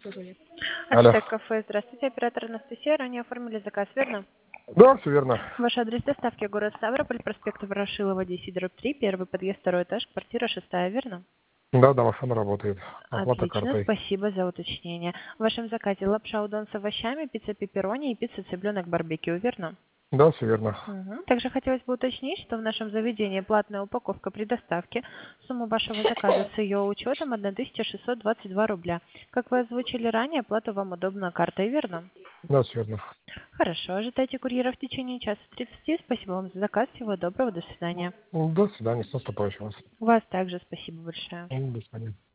Алло. Ацтек кафе. Здравствуйте, оператор Анастасия. Ранее оформили заказ, верно? Да, все верно. Ваш адрес доставки город Ставрополь, проспект Ворошилова, 10/3, первый подъезд, второй этаж, квартира 6, верно? Да, машина работает. Оплата Отлично, картой. спасибо за уточнение. В вашем заказе лапша удон с овощами, пицца пепперони и пицца цыпленок барбекю, верно? Да, все верно. Также хотелось бы уточнить, что в нашем заведении платная упаковка при доставке. Сумма вашего заказа с ее учетом 1622 рубля. Как вы озвучили ранее, оплату вам удобно картой, верно? Да, все верно. Хорошо, ожидайте курьера в течение часа 30. Спасибо вам за заказ. Всего доброго, до свидания. До свидания, с наступающим вас. Вас также спасибо большое. До свидания.